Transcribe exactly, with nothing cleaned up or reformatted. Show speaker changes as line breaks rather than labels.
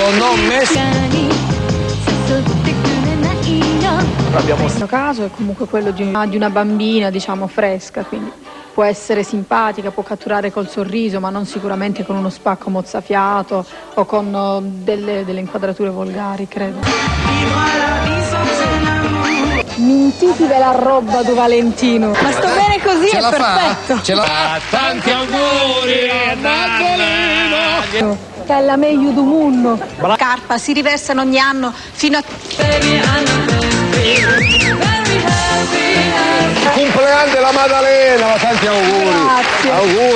non messo.
In questo caso è comunque quello di una, di una bambina, diciamo, fresca, quindi può essere simpatica, può catturare col sorriso, ma non sicuramente con uno spacco mozzafiato o con uh, delle, delle inquadrature volgari, credo. Mintitive la roba di Valentino. Ma sto bene così,
Ce
è
la
perfetto.
fa? Ce la fa? Tanti auguri a Maddalena.
Che è la meglio del mondo. La carpa si riversano ogni anno fino a...
Compleanno della Maddalena, tanti auguri.
Grazie.
Auguri.